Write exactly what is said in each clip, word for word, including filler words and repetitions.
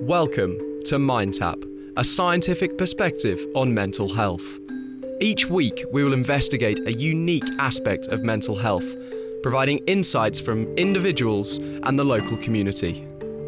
Welcome to MindTap, a scientific perspective on mental health. Each week, we will investigate a unique aspect of mental health, providing insights from individuals and the local community.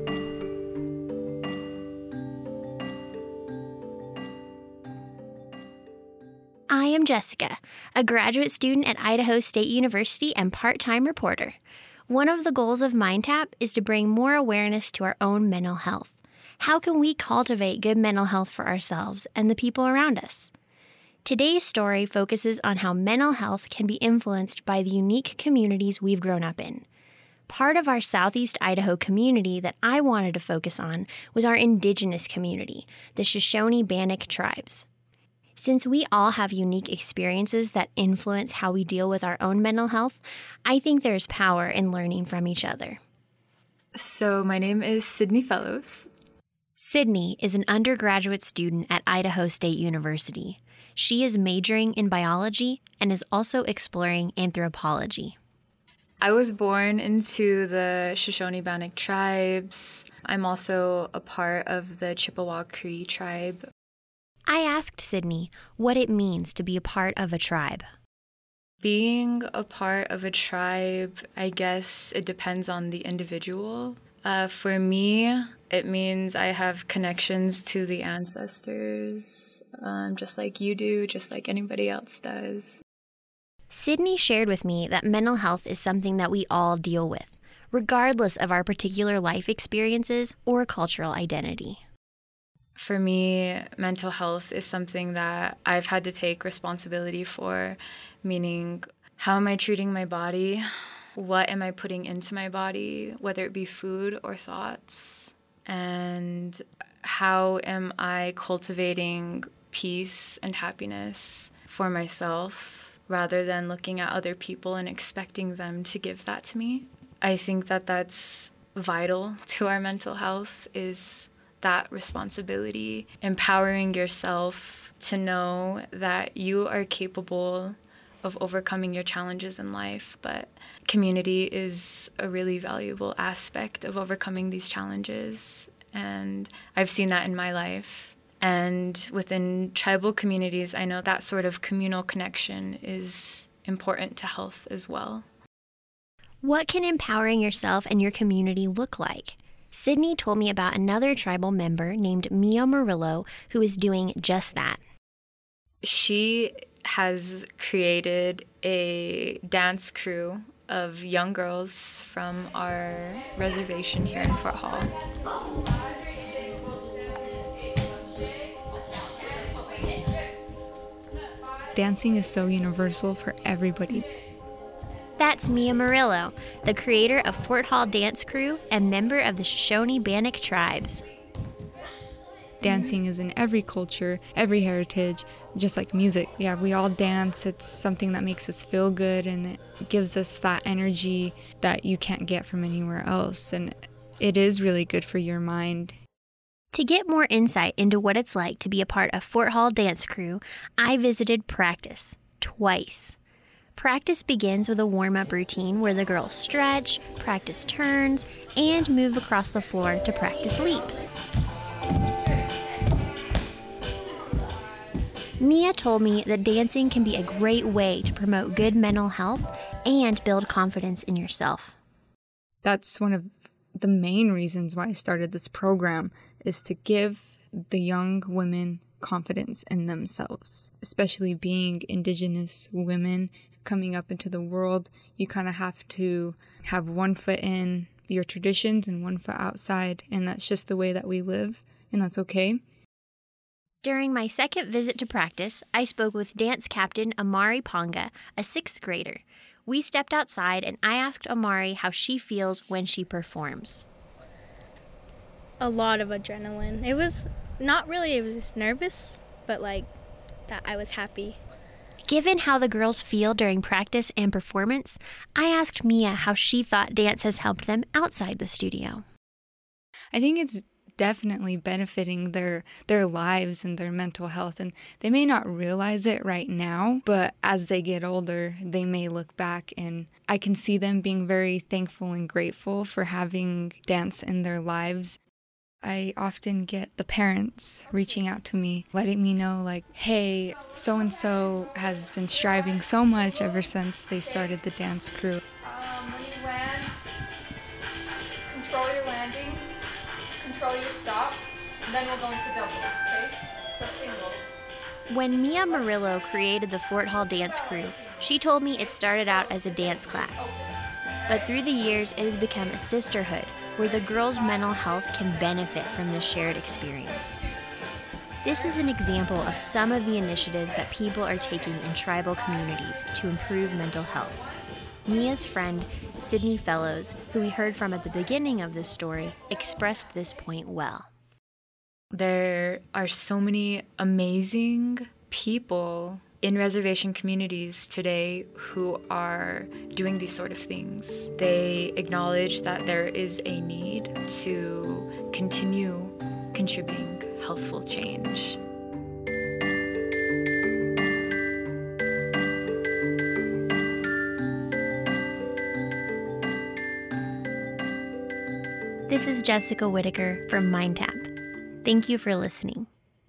I am Jessica, a graduate student at Idaho State University and part-time reporter. One of the goals of MindTap is to bring more awareness to our own mental health. How can we cultivate good mental health for ourselves and the people around us? Today's story focuses on how mental health can be influenced by the unique communities we've grown up in. Part of our Southeast Idaho community that I wanted to focus on was our indigenous community, the Shoshone-Bannock tribes. Since we all have unique experiences that influence how we deal with our own mental health, I think there's power in learning from each other. So my name is Sydney Fellows. Sydney is an undergraduate student at Idaho State University. She is majoring in biology and is also exploring anthropology. I was born into the Shoshone-Bannock tribes. I'm also a part of the Chippewa Cree tribe. I asked Sydney what it means to be a part of a tribe. Being a part of a tribe, I guess it depends on the individual. Uh, for me, it means I have connections to the ancestors, um, just like you do, just like anybody else does. Sydney shared with me that mental health is something that we all deal with, regardless of our particular life experiences or cultural identity. For me, mental health is something that I've had to take responsibility for, meaning how am I treating my body? What am I putting into my body, whether it be food or thoughts? And how am I cultivating peace and happiness for myself rather than looking at other people and expecting them to give that to me? I think that that's vital to our mental health, is that responsibility, empowering yourself to know that you are capable of overcoming your challenges in life, but community is a really valuable aspect of overcoming these challenges, and I've seen that in my life. And within tribal communities, I know that sort of communal connection is important to health as well. What can empowering yourself and your community look like? Sydney told me about another tribal member named Mia Murillo who is doing just that. She has created a dance crew of young girls from our reservation here in Fort Hall. Dancing is so universal for everybody. That's Mia Murillo, the creator of Fort Hall Dance Crew and member of the Shoshone-Bannock tribes. Dancing is in every culture, every heritage, just like music. Yeah, we all dance. It's something that makes us feel good, and it gives us that energy that you can't get from anywhere else. And it is really good for your mind. To get more insight into what it's like to be a part of Fort Hall Dance Crew, I visited Practice twice. Practice begins with a warm-up routine where the girls stretch, practice turns, and move across the floor to practice leaps. Mia told me that dancing can be a great way to promote good mental health and build confidence in yourself. That's one of the main reasons why I started this program, is to give the young women confidence in themselves, especially being Indigenous women coming up into the world. You kind of have to have one foot in your traditions and one foot outside, and that's just the way that we live, and that's okay. During my second visit to Practice, I spoke with dance captain Amari Ponga, a sixth grader. We stepped outside and I asked Amari how she feels when she performs. A lot of adrenaline. It was not really, it was just nervous, but like that I was happy. Given how the girls feel during practice and performance, I asked Mia how she thought dance has helped them outside the studio. I think it's definitely benefiting their their lives and their mental health, and they may not realize it right now, but as they get older they may look back, and I can see them being very thankful and grateful for having dance in their lives. I often get the parents reaching out to me, letting me know like, hey, so-and-so has been striving so much ever since they started the dance crew. Um, when you land, control your landing, control your stop, and then we'll go into doubles, okay? So singles. When Mia Murillo created the Fort Hall Dance Crew, she told me it started out as a dance class. But through the years, it has become a sisterhood where the girls' mental health can benefit from this shared experience. This is an example of some of the initiatives that people are taking in tribal communities to improve mental health. Mia's friend, Sydney Fellows, who we heard from at the beginning of this story, expressed this point well. There are so many amazing people in reservation communities today who are doing these sort of things. They acknowledge that there is a need to continue contributing healthful change. This is Jessica Whitaker from MindTap. Thank you for listening.